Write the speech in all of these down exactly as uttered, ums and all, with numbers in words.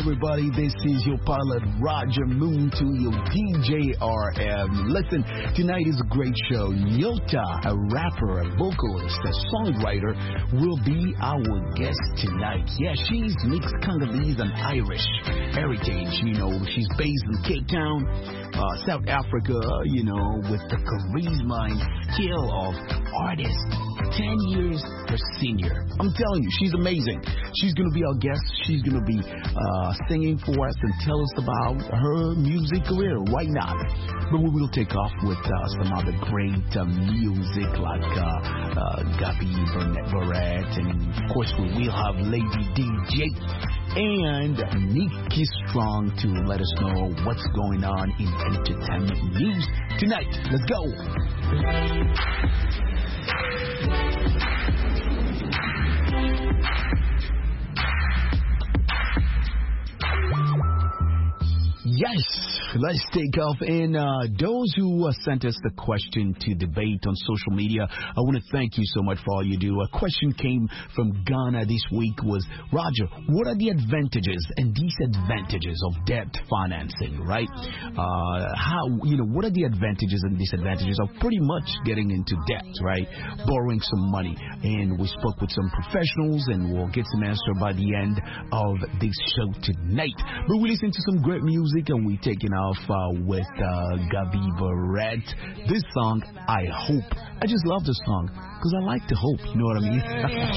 everybody. This is your pilot, Roger Moon, to your D J R M. Listen, tonight is a great show. Nyota, a rapper, a vocalist, a songwriter, will be our guest tonight. Yeah, she's mixed Congolese and Irish heritage. You know, she's based in Cape Town, uh, South Africa, you know, with the charisma and skill of artist. ten years her senior. I'm telling you, she's amazing. She's going to be our guest. She's going to be uh, singing for us and tell us about her music career. Why not? But we will take off with uh, some other great uh, music like uh, uh, Gabi Barrett, and of course we will have Lady D J and Nikki Strong to let us know what's going on in entertainment news tonight. Let's go. Yes, let's take off. And uh, those who uh, sent us the question to debate on social media, I want to thank you so much for all you do. A question came from Ghana this week was, Roger, what are the advantages and disadvantages of debt financing, right? Uh, how, you know, what are the advantages and disadvantages of pretty much getting into debt, right? Borrowing some money. And we spoke with some professionals, and we'll get some answer by the end of this show tonight. But we listen to some great music, and we taking off uh, with uh, Gabi Barrett. This song, I Hope. I just love this song because I like to hope. You know what I mean?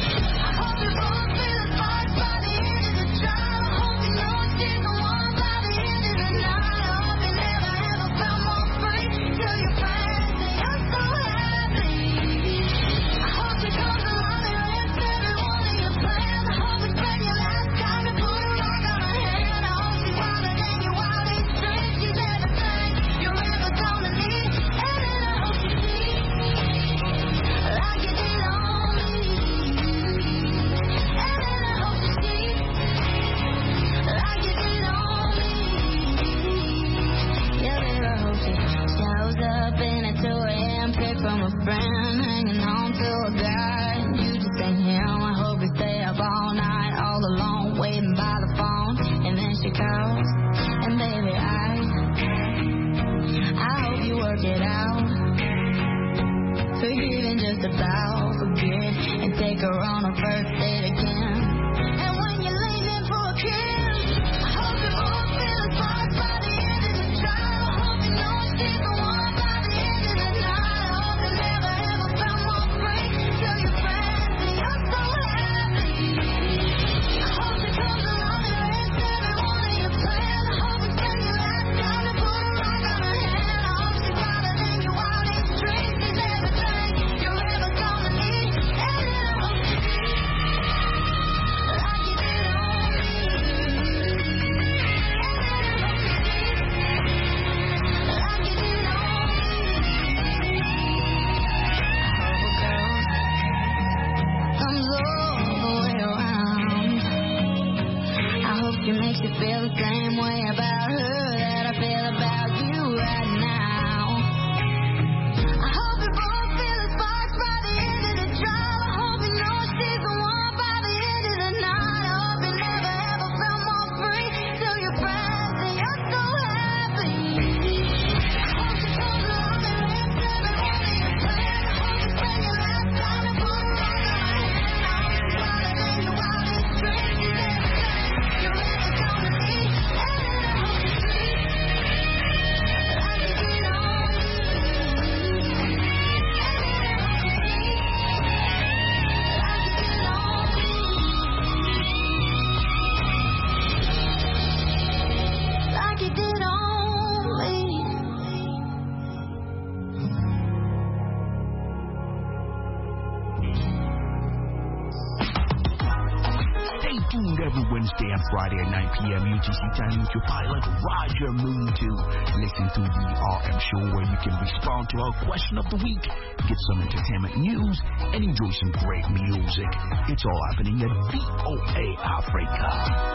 Every Wednesday and Friday at nine p.m. U T C time with your pilot, Roger Moon, to listen to the R M show where you can respond to our question of the week, get some entertainment news, and enjoy some great music. It's all happening at V O A Africa.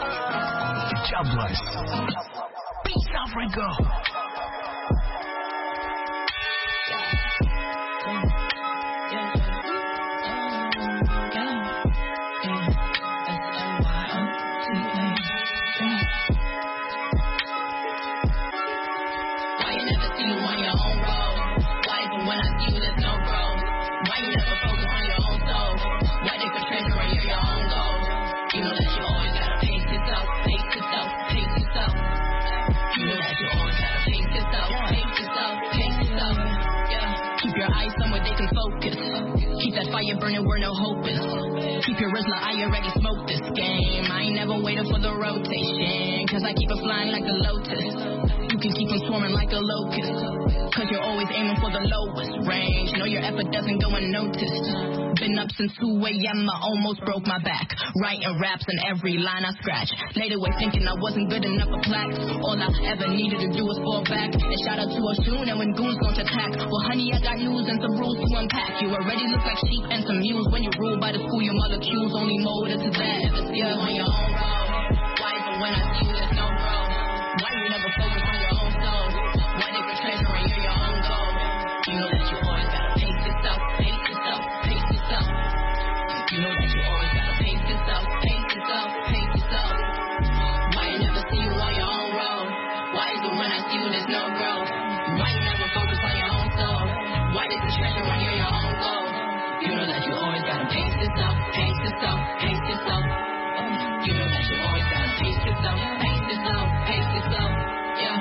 God bless. Peace, Africa. Yeah. never see you on your own road? Why even when I see you there's no growth? Why you never focus on your own soul? Why dig for treasure when you're your own goal? You know that you always gotta pace yourself, pace yourself, pace yourself. You know that you always gotta pace yourself, pace yourself, pace yourself. Yeah. Keep your eyes somewhere they can focus. Keep that fire burning where no hope is. Keep your wrist like I already smoked this game. I ain't never waiting for the rotation, cause I keep it flying like a lotus. You can keep them swarming like a locust, cause you're always aiming for the lowest range. Know your effort doesn't go unnoticed. Been up since two a.m. I almost broke my back, writing raps in every line I scratch. Laid away thinking I wasn't good enough for plaques. All I ever needed to do was fall back. And shout out to Oshun and when goons launch attack. Well honey, I got news and some rules to unpack. You already look like sheep and some mules when you rule by the school your mother cues. Only motive to that ever see you on your own road. Why even when I see you there's no growth? Why you never focus on your own soul? Why dig for treasure when you're your own goal? You know that you always gotta pace yourself, pace yourself, pace yourself. You know that you always gotta pace yourself, pace yourself, pace yourself. Why you never see you on your own road? Why is it when I see you there's no growth? Why you never focus on your own soul? Why dig for treasure when you're your own goal? You know that you always gotta pace yourself, pace yourself, pace yourself. You know that you always gotta pace yourself, pace yourself, pace yourself. Yeah.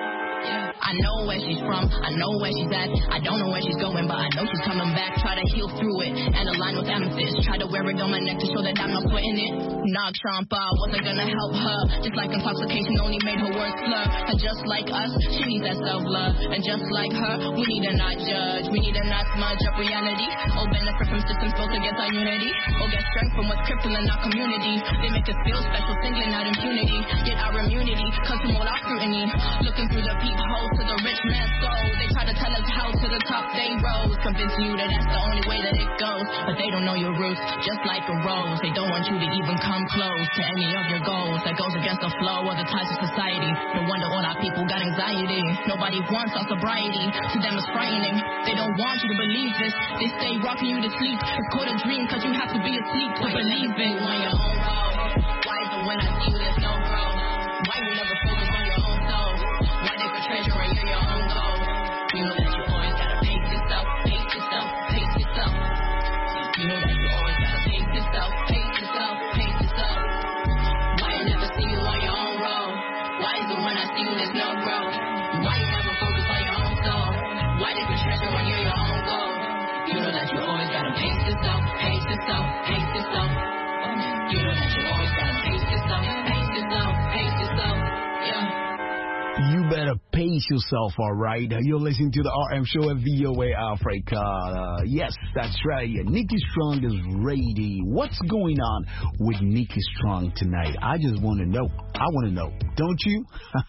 I know where she's from, I know where she's at. I don't know where she's going, but I know she's coming back. Try to heal through it and align with amethyst. Try to wear it on my neck to show that I'm not putting it. Knock Trumpa wasn't gonna help her. Just like intoxication only made her words slur. And just like us, she needs that self-love. And just like her, we need to not judge. We need to not smudge up reality. Or benefit from systems built against our unity. Or get strength from what's crippling our community. They make us feel special, singling out impunity. Yet our immunity comes from all our scrutiny. Looking through the peephole to the rich man's soul. They try to tell us how to the top they rose, convincing you that that's the only way that it goes. But they don't know your roots, just like a rose. They don't want you to even come close to any of your goals. That goes against the flow of the ties of society. No wonder all our people got anxiety. Nobody wants our sobriety. To them it's frightening. They don't want you to believe this. They stay rocking you to sleep. It's called a dream cause you have to be asleep to believe it. On your own road. Why is it when I see you there's no growth? Why you never focus on your own soul? Why dig for treasure when you're your own goal? You know that you always gotta pace yourself, pace yourself, pace yourself. You know that you always gotta pace yourself, pace yourself, pace yourself. Why I never see you on your own road? Why is it when I see you there's no growth? Why you never focus on your own soul? Why dig for treasure when you're your own goal? You know that you always gotta pace yourself, pace yourself, pace yourself. You know that you always gotta pace yourself, pace yourself, pace yourself. Yeah. You better pace yourself, all right? You're listening to the R M Show at V O A Africa. Uh, yes, that's right. Nikki Strong is ready. What's going on with Nikki Strong tonight? I just want to know. I want to know. Don't you?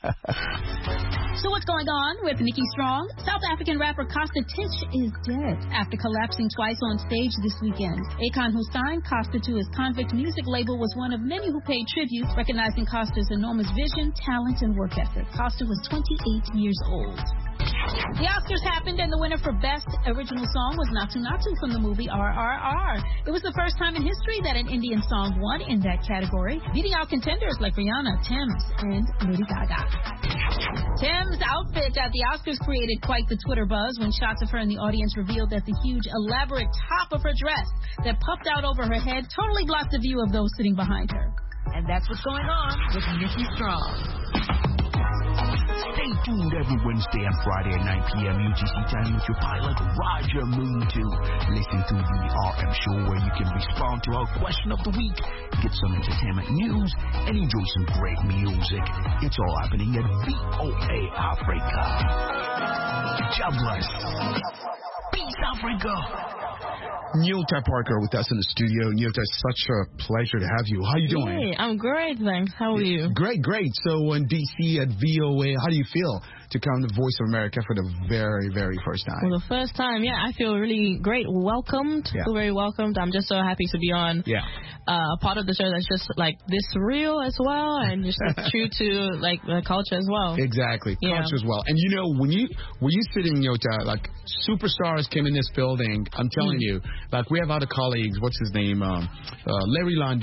So what's going on with Nikki Strong? South African rapper Costa Titch is dead after collapsing twice on stage this weekend. Akon, who signed Costa to his Convict music label, was one of many who paid tribute, recognizing Costa's enormous vision, talent, and work ethic. Costa was twenty-eight years old. The Oscars happened, and the winner for Best Original Song was Natu Natu from the movie R R R. It was the first time in history that an Indian song won in that category, beating out contenders like Rihanna, Tems, and Lady Gaga. Tems' outfit at the Oscars created quite the Twitter buzz when shots of her in the audience revealed that the huge, elaborate top of her dress that puffed out over her head totally blocked the view of those sitting behind her. And that's what's going on with Nikki Strong. Stay tuned every Wednesday and Friday at nine p.m. U T C time with your pilot, Roger Moon, to listen to the R M Show, where you can respond to our question of the week, get some entertainment news, and enjoy some great music. It's all happening at V O A Africa. God bless. Peace, Africa. Nyota Parker with us in the studio. Nyota, it's such a pleasure to have you. How you doing? Hey, I'm great, thanks. How are you? Great, great. So in D C at V O A, how do you feel to come to Voice of America for the very, very first time? For the first time, yeah, I feel really great. Welcomed, yeah. feel very welcomed. I'm just so happy to be on yeah. uh, a part of the show that's just like this real as well, and just like, true to like the culture as well. Exactly, yeah. culture as well. And you know, when you when you sit in Nyota, like superstars came in this building. I'm telling mm. you, like we have other colleagues. What's his name? Um, uh, Larry London.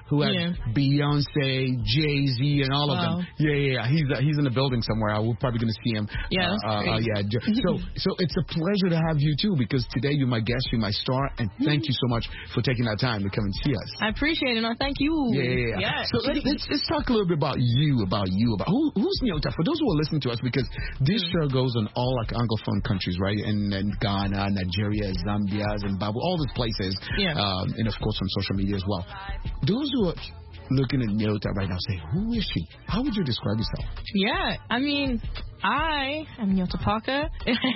who had Yeah. Beyonce, Jay-Z, and all of Wow. them. Yeah, yeah, yeah. He's uh, he's in the building somewhere. We're probably going to see him. Yeah, that's Uh, uh, great. yeah. j- So, so it's a pleasure to have you too, because today you're my guest, you're my star, and thank you so much for taking that time to come and see us. I appreciate it. No, thank you. Yeah, yeah, yeah. Yeah. So let, let's let's talk a little bit about you, about you, about who, who's Nyota. For those who are listening to us, because this show goes on all like Anglophone countries, right? In, in Ghana, Nigeria, Zambia, Zimbabwe, all these places. Yeah. Um, and of course on social media as well. Those who are looking at Nyota right now say, who is she? How would you describe yourself? Yeah, I mean, I am Nyota Parker.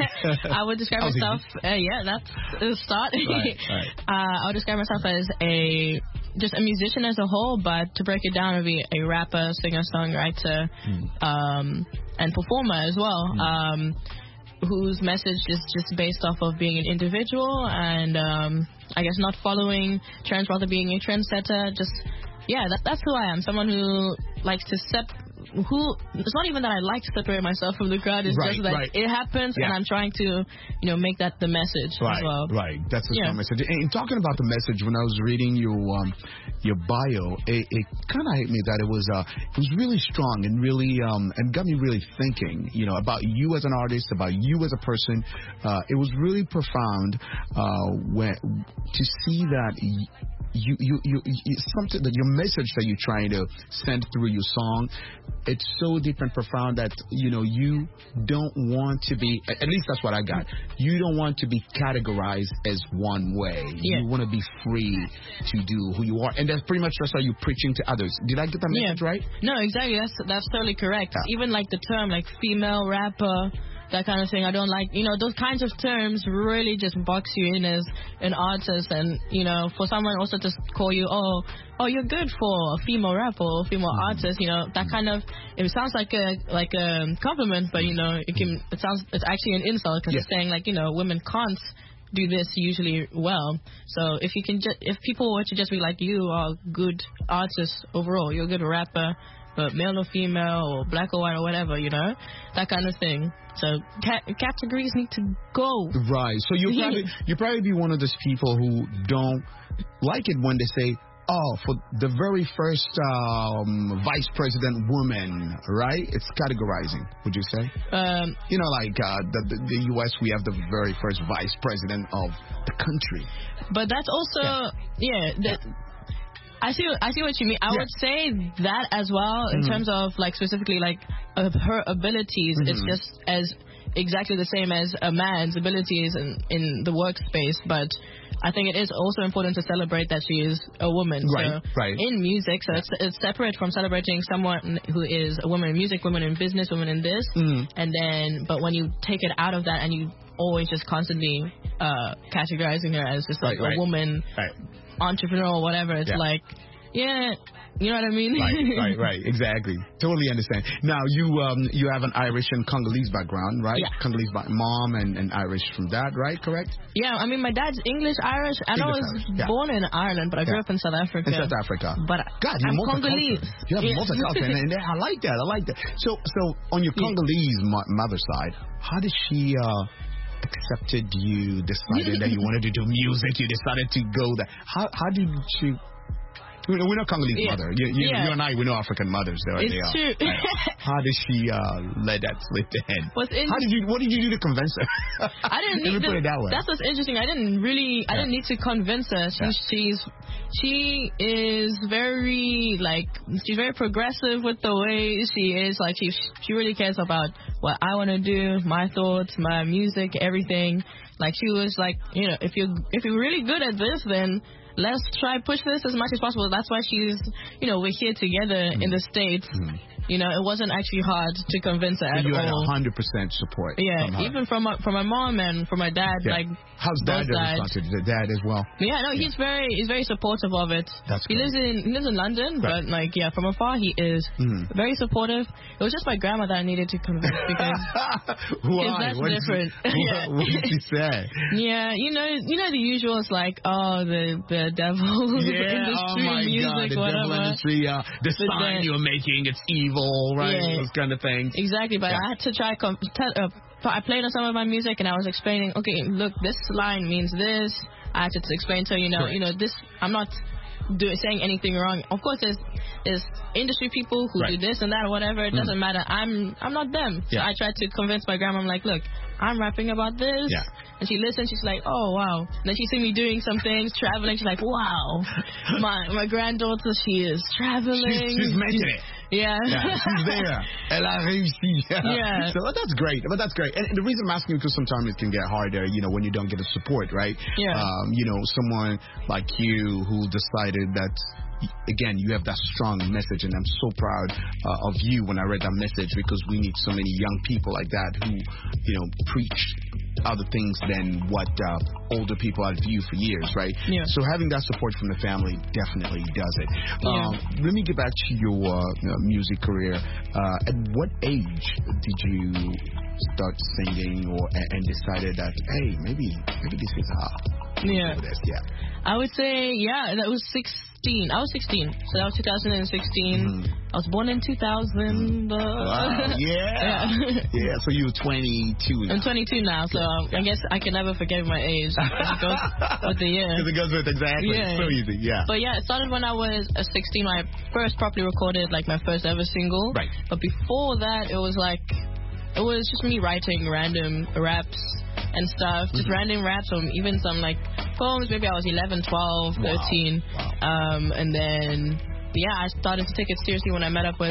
I would describe That was myself. Uh, yeah, that's a start. Right, right. Uh, I would describe myself as a just a musician as a whole, but to break it down, I'd be a rapper, singer, songwriter, Hmm. um, and performer as well. Um, whose message is just based off of being an individual and um, I guess not following trends, rather being a trendsetter. Just yeah, that, that's who I am. Someone who likes to set. Who it's not even that I like to separate myself from the crowd. It's Right, just that right. it happens, Yeah. and I'm trying to, you know, make that the message Right, as well. right. That's the Yeah. strong message. And talking about the message, when I was reading your um, your bio, it, it kind of hit me that it was uh, it was really strong and really um, and got me really thinking, you know, about you as an artist, about you as a person. Uh, it was really profound uh, when to see that. Y- You, you, you, you, something that your message that you're trying to send through your song, it's so deep and profound that, you know, you don't want to be, at least that's what I got. You don't want to be categorized as one way. Yeah. You want to be free to do who you are. And that's pretty much that's how you're preaching to others. Did I get that message Yeah. right? No, exactly. That's that's totally correct. Yeah. Even like the term like female rapper, that kind of thing. I don't like, you know, those kinds of terms really just box you in as an artist, and you know, for someone also to call you, oh, oh, you're good for a female rapper or female Mm-hmm. artist, you know, that kind of, it sounds like a like a compliment, but you know, it can, it sounds, it's actually an insult because Yeah. it's saying like, you know, women can't do this usually well. So if you can just, if people were to just be like, you are a good artist overall, you're a good rapper, but male or female or black or white or whatever, you know, that kind of thing. So ca- categories need to go. Right. So you probably you probably be one of those people who don't like it when they say, "Oh, for the very first um, vice president woman," right? It's categorizing. Would you say? Um, You know, like uh, the, the the U S, we have the very first vice president of the country. but that's also, yeah, that, I see. I see what you mean. I Yeah. would say that as well in Mhm. terms of like specifically like uh, her abilities. It's Mhm. just as exactly the same as a man's abilities in in the workspace, but I think it is also important to celebrate that she is a woman. Right, So right. in music, so it's, it's separate from celebrating someone who is a woman in music, woman in business, woman in this, Mhm. and then but when you take it out of that and you always just constantly uh, categorizing her as just like Right, right. a woman Right. entrepreneur or whatever, it's Yeah. like, yeah, you know what I mean? Right, right, right. Exactly. Totally understand. Now, you um you have an Irish and Congolese background, right? Yeah. Congolese by mom and, and Irish from that, right? Correct? Yeah, I mean, my dad's English, Irish, and I English, was Irish, yeah. born in Ireland, but I grew Yeah. up in South Africa. In South Africa. But God, you're I'm multicultural. Congolese. You have Yeah. multicultural, and, and I like that. I like that. So, so on your Yeah. Congolese mo- mother side, how did she uh, accepted you? Decided that you wanted to do music. You decided to go there. How how did she? We know, we know Congolese Yeah. mother. You, you, Yeah. you and I, we know African mothers. There It's they are. true. Right. How did she uh, let that slip in? What's in- How did you? What did you do to convince her? I didn't Let need me to, put it that way. That's what's interesting. I didn't really, I Yeah. didn't need to convince her. She, Yeah. She's, she is very like, she's very progressive with the way she is. Like she, she really cares about what I want to do, my thoughts, my music, everything. Like she was like, you know, if you if you're really good at this, then let's try push this as much as possible. That's why she's, you know, we're here together in the States. Mm. You know, it wasn't actually hard to convince her So at you had all. one hundred percent support. from Yeah, her. even from my, from my mom and from my dad, Yeah. like How's dad both sides. responded? The dad as well. Yeah, no, he's very he's very supportive of it. That's he great. lives in he lives in London, Right. but like yeah, from afar he is Mhm. very supportive. It was just my grandma that I needed to convince because Why? that's What did different. She, Yeah. what, what did she say? yeah, you know you know the usuals like oh the the devil Yeah, industry, oh my music, God, the whatever. devil industry, uh, the But sign then- you're making, it's evil, right? Yeah. Those kind of things. Exactly, but Yeah. I had to try. Com- tell, uh, I played on some of my music, and I was explaining. Okay, look, this line means this. I had to explain to her, you know, Correct. you know, this. I'm not do, saying anything wrong. Of course, there's there's industry people who Right. do this and that or whatever. It doesn't matter. I'm I'm not them. So Yeah. I tried to convince my grandma. I'm like, look, I'm rapping about this. Yeah. And she listens. She's like, oh wow. And then she see me doing some things, traveling. She's like, wow, my my granddaughter, she is traveling. She's, she's making it. Yeah. Yeah, she's there. Elle a réussi. Yeah. So that's great. But that's great. And the reason I'm asking you because sometimes it can get harder, you know, when you don't get the support, right? Yeah. Um, you know, someone like you who decided that, again, you have that strong message, and I'm so proud uh, of you when I read that message because we need so many young people like that who, you know, preach other things than what uh, older people have viewed for years, right? Yeah. So having that support from the family definitely does it. Yeah. Um, let me get back to your uh, music career. Uh, at what age did you start singing, or and, and decided that hey, maybe maybe this is how? Yeah. This, yeah. I would say, yeah, that was sixteen. I was sixteen. So that was two thousand sixteen. Mhm. I was born in two thousand. Uh, Wow. Yeah. yeah. Yeah. So you're twenty-two now. I'm twenty-two now, so I guess I can never forget my age. It goes with the year. Because it goes with exactly. Yeah. So easy. Yeah. But yeah, it started when I was uh, sixteen when I first properly recorded like my first ever single. Right. But before that, it was like, it was just me writing random raps and stuff. Just Mhm. random raps or even some like poems. Maybe I was eleven, twelve, Wow. thirteen. Wow. Um, and then, yeah, I started to take it seriously when I met up with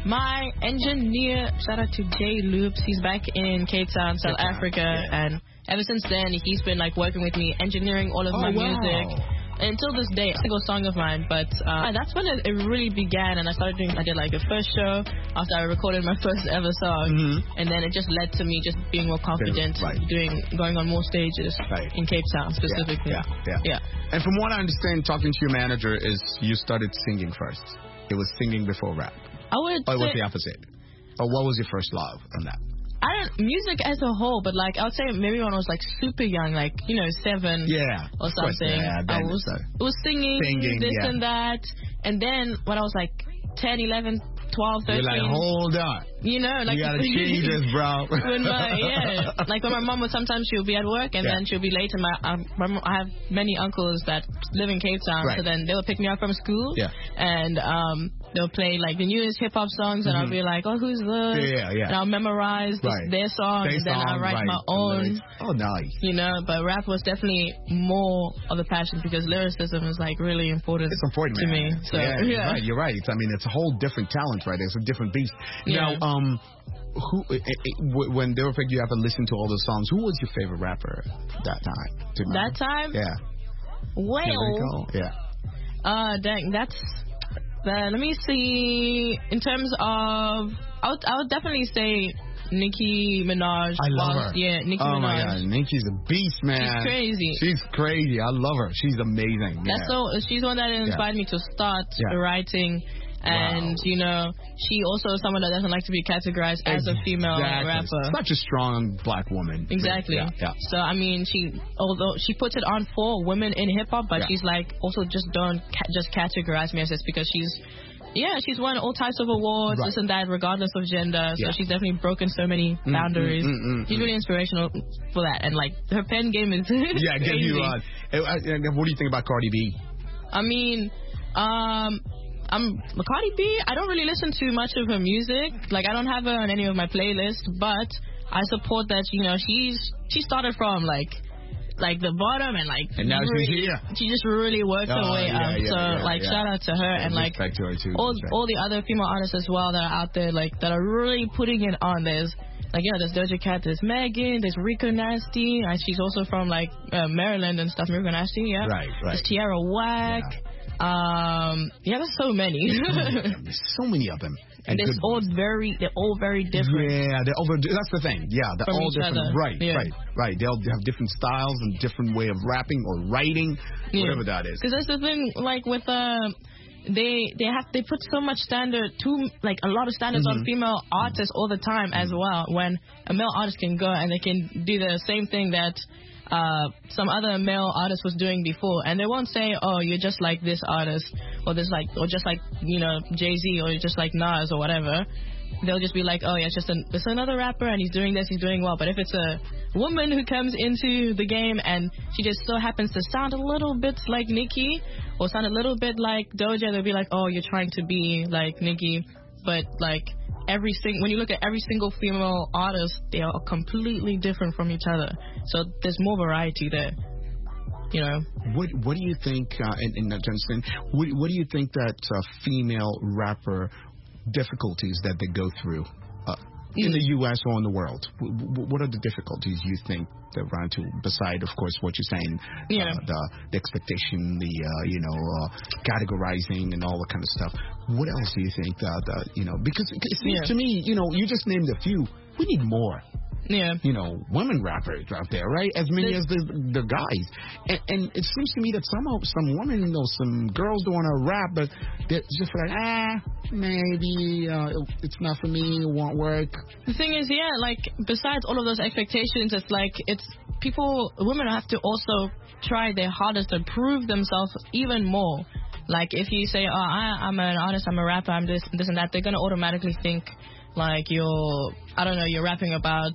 my engineer. Shout out to Jay Loops. He's back in Cape Town, South Cape Town, Africa. yeah. And ever since then, he's been like working with me, engineering all of Oh, my wow. music. And until this day, a single song of mine. But uh, that's when it, it really began. And I started doing, I did like a first show after I recorded my first ever song. Mhm. And then it just led to me just being more confident, Right. doing, going on more stages Right. in Cape Town specifically. Yeah, yeah, yeah. And from what I understand, talking to your manager is you started singing first. It was singing before rap. I would Or it was say, the opposite? Or what was your first love on that? I don't, music as a whole, but like I would say maybe when I was like super young, like, you know, seven Yeah. or of course, something. Yeah, I then was, it's, uh, it was singing, Singing, this yeah. and that. And then when I was like ten, eleven, twelve, You're thirteen. like, hold on. You know, like you gotta change this, bro. when my yeah, like when my mom would sometimes she'll be at work and Yeah. then she'll be late. And my, um, my mom, I have many uncles that live in Cape Town, Right. so then they would pick me up from school. Yeah. And um, they'll play like the newest hip hop songs, and Mhm. I'll be like, oh, who's this? Yeah, yeah. And I'll memorize this, Right. their song, They and then I'll song, write right, my the own. lyrics. Oh, nice. You know, but rap was definitely more of a passion because lyricism is like really important. It's important, to man. me. So yeah, yeah. You're right. You're right. It's, I mean, it's a whole different talent, right? It's a different beast. Yeah. Now, um, who it, it, w- when they were picked you up and listened to all the songs, who was your favorite rapper that time? Do you remember? That time, Yeah. well, Lyrical? Yeah. Uh, dang, that's. Uh, let me see. In terms of, I would, I would definitely say Nicki Minaj. I love was- her. Yeah, Nicki oh Minaj. my God, Nicki's a beast, man. She's crazy. She's crazy. I love her. She's amazing. That's yeah. so. She's the one that inspired me to start Yeah. writing. And, Wow. you know, she also is someone that doesn't like to be categorized as a female Exactly. rapper. Such a strong black woman. Exactly. Yeah. yeah. So I mean, she although she puts it on for women in hip hop, but Yeah. she's like also just don't ca- just categorize me as this because she's yeah she's won all types of awards, Right. this and that, regardless of gender. So Yeah. she's definitely broken so many boundaries. mm, mm, she's mm. really inspirational for that, and like her pen game is Yeah, I get crazy. you on. Uh, uh, what do you think about Cardi B? I mean, um. I'm Cardi B. I don't really listen to much of her music. Like I don't have her on any of my playlists, but I support that. You know, she's she started from like like the bottom and like And now she's really, here. She just really worked her Oh, way yeah, up. yeah, so yeah, like yeah. shout out to her and like Respect to her too. all Respect. all the other female artists as well that are out there like that are really putting it on. There's like you know there's Doja Cat, there's Megan, there's Rico Nasty, and she's also from like uh, Maryland and stuff. Rico Nasty, yeah. Right, right. There's Tierra Whack. Um, yeah, there's so many. There's so many of them. And good they're all ones. very, they're all very different. Yeah, they're over. That's the thing. Yeah, they're From all each different. other. Right, Yeah. right, right. They'll have different styles and different way of rapping or writing, Yeah. whatever that is. Because that's the thing, like with uh, they they have they put so much standard, too like a lot of standards Mm-hmm. on female artists all the time as well. When a male artist can go and they can do the same thing that uh, some other male artist was doing before, and they won't say, "Oh, you're just like this artist," or this like, or just like you know Jay-Z, or you're just like Nas, or whatever. They'll just be like, "Oh, yeah, it's just an, it's another rapper, and he's doing this, he's doing well." But if it's a woman who comes into the game and she just so happens to sound a little bit like Nicki or sound a little bit like Doja, they'll be like, oh, you're trying to be like Nicki. But like every sing- when you look at every single female artist, they are completely different from each other. So there's more variety there. You know. What What do you think, uh, in, in that Jensen, what, what do you think that uh, female rapper difficulties that they go through uh, in the U S or in the world? W- what are the difficulties you think they run into, beside, of course, what you're saying, yeah. uh, the, the expectation, the, uh, you know, uh, categorizing and all that kind of stuff? What else do you think that, uh, you know, because it seems yeah. to me, you know, you just named a few. We need more. Yeah. You know, women rappers out there, right? As many as the the guys. And, and it seems to me that some some women, you know, some girls don't want to rap, but they're just like, ah, maybe uh, it's not for me, it won't work. The thing is, yeah, like, besides all of those expectations, it's like, it's people, women have to also try their hardest to prove themselves even more. Like, if you say, oh, I, I'm an artist, I'm a rapper, I'm this, this and that, they're going to automatically think, like, you're, I don't know, you're rapping about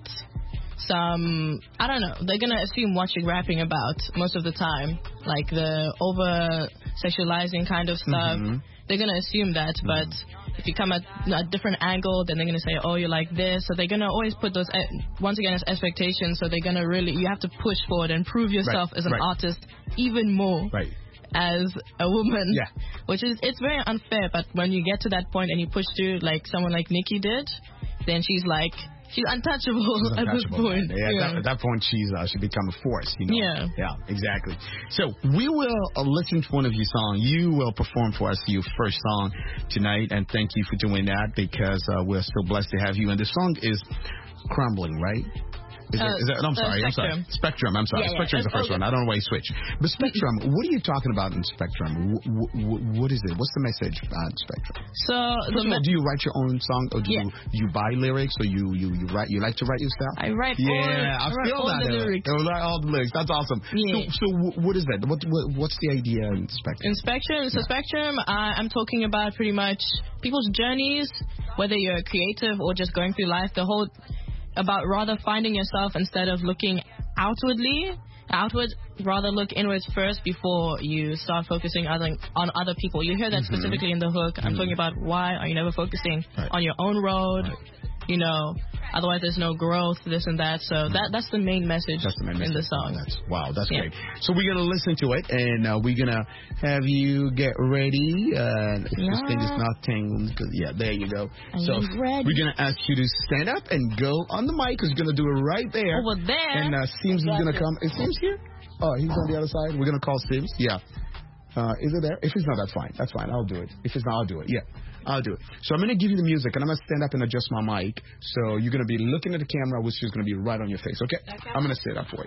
some, I don't know, they're going to assume what you're rapping about most of the time. Like, the over-sexualizing kind of stuff. Mm-hmm. They're going to assume that, mm-hmm. but if you come at a different angle, then they're going to say, oh, you're like this. So they're going to always put those, once again, as expectations. So they're going to really, you have to push forward and prove yourself right. as an right. artist even more. Right. As a woman, yeah. which is, it's very unfair, but when you get to that point and you push through like someone like Nicki did, then she's like, she's untouchable, she's untouchable at this point. Yeah, yeah. At, that, at that point, she's uh, she become a force, you know? Yeah. Yeah, exactly. So we will uh, listen to one of your songs. You will perform for us your first song tonight, and thank you for doing that, because uh, we're so blessed to have you. And the song is Crumbling, right? Is uh, it, is it, I'm sorry, uh, I'm sorry. Spectrum, I'm sorry. Yeah, Spectrum's yeah. the first okay. one. I don't know why you switch. But Spectrum, what are you talking about in Spectrum? W- w- what is it? What's the message on Spectrum? So, first the of all, me- do you write your own song, or do yeah. you, you buy lyrics, or you, you, you write? You like to write yourself? I write. Yeah, all, I, I feel all that. The lyrics. I write all the lyrics. That's awesome. Yeah. So, so w- what is that? What, what what's the idea in Spectrum? In Spectrum, so yeah. Spectrum, uh, I'm talking about pretty much people's journeys, whether you're creative or just going through life. The whole about rather finding yourself instead of looking outwardly, outward, rather look inwards first before you start focusing other, on other people. You hear that mm-hmm. specifically in the hook. I'm mm-hmm. talking about why are you never focusing right. on your own road, right. you know, otherwise there's no growth, this and that. So mm-hmm. that that's the main message that's the main in message. the song. That's, wow, that's yeah. great. So we're going to listen to it, and uh, we're going to have you get ready. Uh, if yeah. this thing is not tangled, yeah, there you go. I so ready. we're going to ask you to stand up and go on the mic, because you're going to do it right there. Over there. And uh, Sims is going to come. Is Sims here? Oh, he's on the other side. We're going to call Sims. Yeah. Uh, is it there? If it's not, that's fine. That's fine. I'll do it. If it's not, I'll do it. Yeah. I'll do it. So I'm going to give you the music, and I'm going to stand up and adjust my mic. So you're going to be looking at the camera, which is going to be right on your face, okay? okay. I'm going to sit up for you.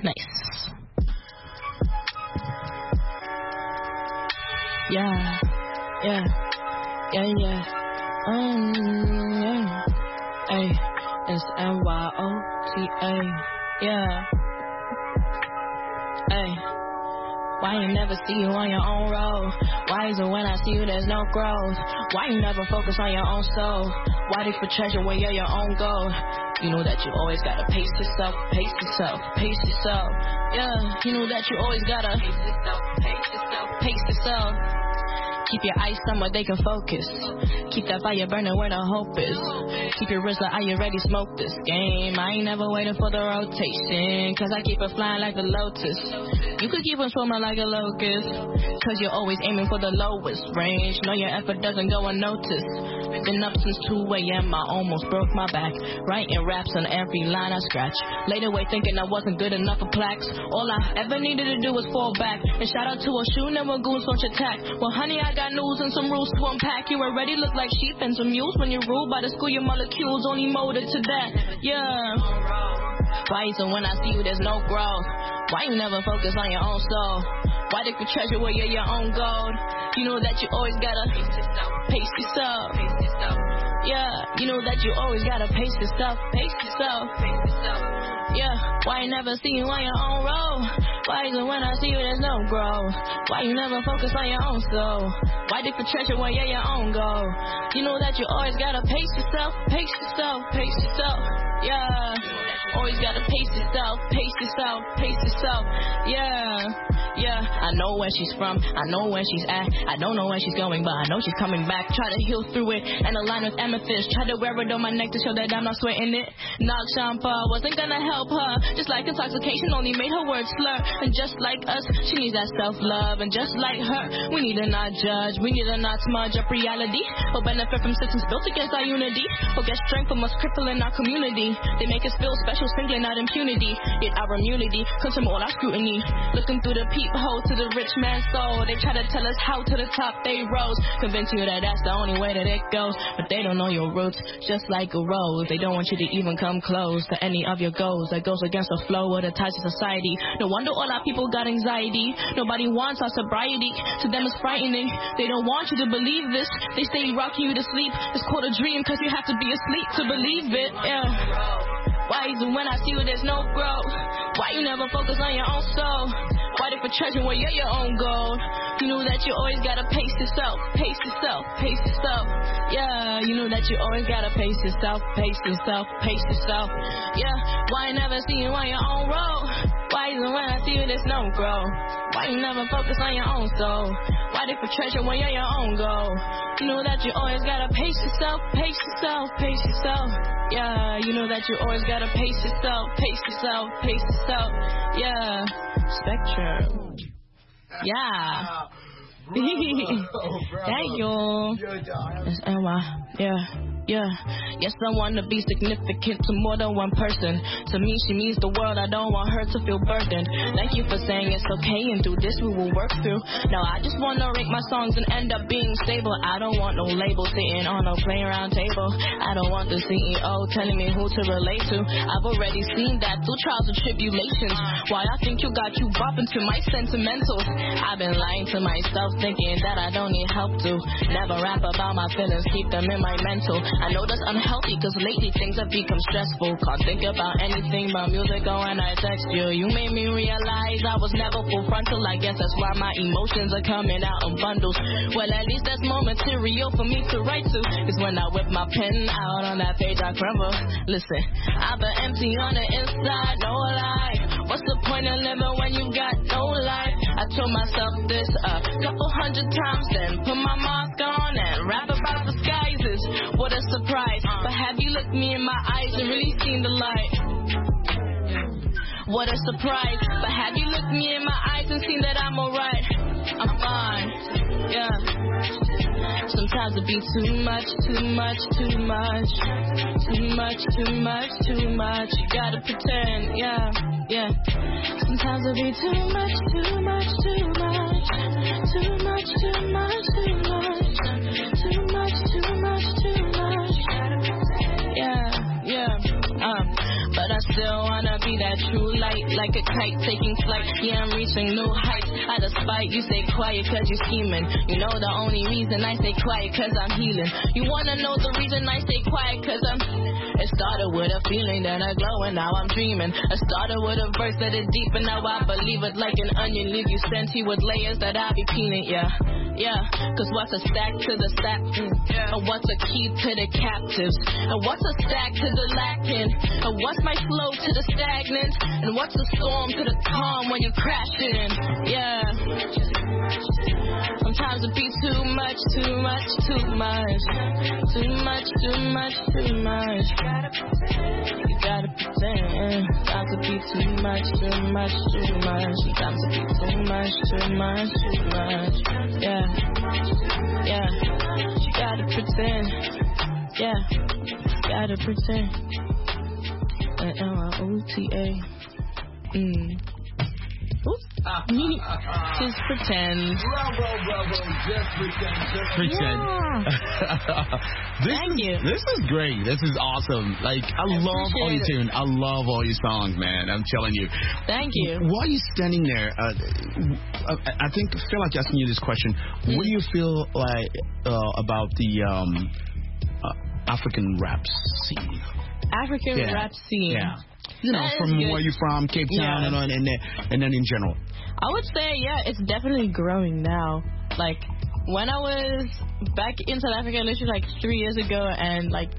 Nice. Yeah. Yeah. Yeah, yeah. Um, yeah. Hey, it's N Y O T A. Yeah. Hey. Why you never see you on your own road? Why is it when I see you there's no growth? Why you never focus on your own soul? Why dig for treasure when you're your own goal? You know that you always gotta pace yourself, pace yourself, pace yourself. Yeah, you know that you always gotta pace yourself, pace yourself, pace yourself. Keep your eyes somewhere they can focus. Keep that fire burning where the hope is. Keep your wrist like, are you ready? Smoke this game. I ain't never waiting for the rotation, cause I keep it flying like a lotus. You could keep on swimming like a locust, cause you're always aiming for the lowest range. Know your effort doesn't go unnoticed. Been up since two a.m. I almost broke my back, writing raps on every line I scratch. Laid away thinking I wasn't good enough for plaques. All I ever needed to do was fall back. And shout out to a shoe never goons launch attack. Well honey, I got news and some rules to unpack. You already look like sheep and some mules when you're ruled by the school. Your molecules only molded to that. Yeah. Why so when I see you there's no growth? Why you never focus on your own soul? Why dig for treasure where you're your own gold? You know that you always gotta pace yourself, pace yourself. Yeah, you know that you always gotta pace yourself, pace yourself. Yeah, why you never see you on your own road? Why is it when I see you there's no growth? Why you never focus on your own soul? Why dig for treasure when you're your own goal? You know that you always gotta pace yourself, pace yourself, pace yourself. Yeah, always gotta pace yourself, pace yourself, pace yourself. Yeah, yeah. I know where she's from, I know where she's at. I don't know where she's going, but I know she's coming back. Try to heal through it and align with amethyst. Try to wear it on my neck to show that I'm not sweating it. Knock Champa wasn't gonna help her. Just like intoxication only made her words slur. And just like us, she needs that self-love. And just like her, we need to not judge. We need to not smudge up reality. Or benefit from systems built against our unity. Or get strength from us crippling our community. They make us feel special, sprinkling out impunity. Yet our immunity comes from all our scrutiny. Looking through the peephole to the rich man's soul. They try to tell us how to the top they rose. Convince you that that's the only way that it goes. But they don't know your roots, just like a rose. They don't want you to even come close to any of your goals. That goes against the flow of the ties of society. No wonder all our people got anxiety. Nobody wants our sobriety. To them it's frightening. They don't want you to believe this. They stay rocking you to sleep. It's called a dream because you have to be asleep to believe it. Yeah. Why is it when I see you there's no growth? Why you never focus on your own soul? Why they for treasure when you're your own goal? You know that you always gotta pace yourself, pace yourself, pace yourself. Yeah, you know that you always gotta pace yourself, pace yourself, pace yourself. Yeah, why I never see you on your own road? Why is it when I see you there's no growth? Why you never focus on your own soul? Why they for treasure when you're your own goal? You know that you always gotta pace yourself, pace yourself, pace yourself. Yeah, you know that you always gotta pace yourself, pace yourself, pace yourself. Yeah, Spectrum. Yeah. Thank you. That's Emma. Yeah. Yeah, yes, I want to be significant to more than one person. To me, she means the world. I don't want her to feel burdened. Thank you for saying it's okay, and through this we will work through. Now I just want to rank my songs and end up being stable. I don't want no label sitting on no playing round table. I don't want the C E O telling me who to relate to. I've already seen that through trials and tribulations. Why I think you got you bopping to my sentimentals. I've been lying to myself, thinking that I don't need help to. Never rap about my feelings, keep them in my mental. I know that's unhealthy, cause lately things have become stressful. Can't think about anything but music, oh, and I text you. You made me realize I was never full frontal. I guess that's why my emotions are coming out in bundles. Well, at least that's more material for me to write to. Cause when I whip my pen out on that page, I crumble. Listen, I've been empty on the inside, no lie. What's the point of living when you got no life? I told myself this a couple hundred times, then put my mask on and rap about disguises. What a surprise, but have you looked me in my eyes and really seen the light? What a surprise, but have you looked me in my eyes and seen that I'm alright? I'm fine, yeah. Sometimes it be too much, too much, too much. Too much, too much, too much. You gotta pretend, yeah, yeah. Sometimes it be too much, too much, too much. Too much, too much, too much. Too much, too much, too much. Yeah, yeah, um. But I still wanna be that true light, like a kite taking flight. Yeah, I'm reaching new heights. Out of spite, you stay quiet cause you're scheming. You know the only reason I stay quiet cause I'm healing. You wanna know the reason I stay quiet cause I'm... It started with a feeling, then a glow, and now I'm dreaming. It started with a verse that is deep, and now I believe it like an onion. Leave you scenty with layers that I be peeling, yeah. Yeah, cause what's a stack to the stack? Mm, yeah. And what's a key to the captives? And what's a stack to the lacking? And what's my flow to the stagnant? And what's a storm to the calm when you're crashing? Yeah. Sometimes it be too much, too much, too much. Too much, too much, too much. You gotta pretend. Sometimes it be too much, too much, too much. Sometimes it be too much, too much, too much. Yeah. Yeah. You gotta pretend. Yeah. You gotta pretend. L O T A. Mm. Oops. Just pretend. Bravo, bravo. Just pretend. Just Pretend. Yeah. this Thank is, you. This is great. This is awesome. Like, I, I love all your appreciate tune. I love all your songs, man. I'm telling you. Thank you. While you're standing there, uh, I, I think I feel like asking you this question. Mm. What do you feel like uh, about the um, uh, African rap scene? African Yeah. rap scene. Yeah. You know, That is from good. where you're from, Cape Town, Yeah. and, and, then, and then in general. I would say, yeah, it's definitely growing now. Like, when I was back in South Africa, literally like three years ago, and like